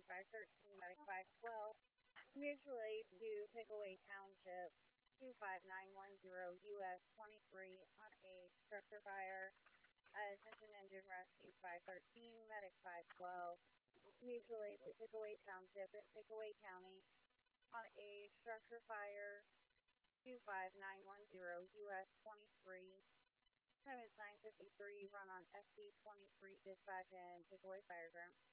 513, Medic 512. Mutual aid to Pickaway Township, 25910 US 23 on a structure fire. Attention engine rescue 513, Medic 512. Mutual aid to Pickaway Township in Pickaway County on a structure fire, 25910 US 23. Time is 9:53. Run on FD 23 dispatch and Pickaway Fire Ground.